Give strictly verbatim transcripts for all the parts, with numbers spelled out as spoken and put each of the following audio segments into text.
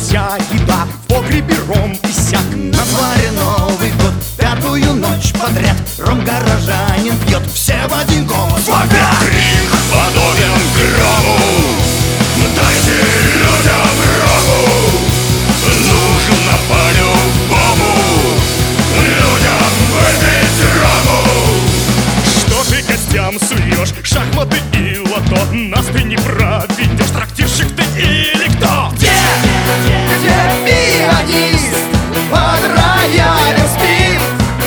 вся еда, в погребе ром и сяк. На дворе Новый год, пятую ночь подряд ром горожанин пьет, все в один голос вопят. Крик подобен грому, дайте людям рому. Нужно по-любому людям выпить рому. Что ты гостям суешь, шахматы и лото? Нас ты не проведешь, трактирщик ты или кто? Где, где пианист под роялем спит?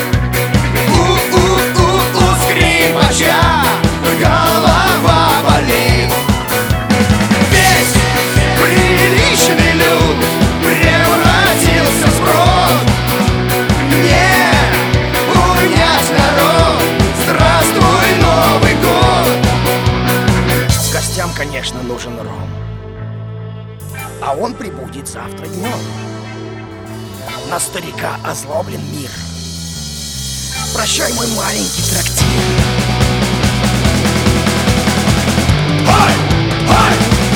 У-у-у-у скрипача голова болит. Весь приличный люд превратился в сброд. Не унять народ, здравствуй, Новый год. Гостям, конечно, нужен ром, а он прибудет завтра днем. На старика озлоблен мир. Прощай, мой маленький трактир. Ай! Ай!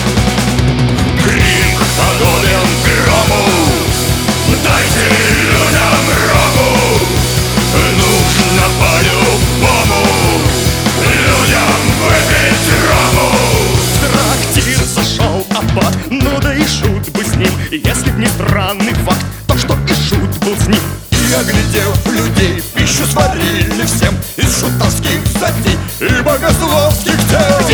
Крик подобен грому, дайте людям рому. Нужно по-любому людям выпить рому. В трактир зашел аббат, ну да и шут бы с ним. Если б не странный факт, то что и шут был с ним. И оглядев людей, пищу сварили всем из шутовских затей и богословских тем.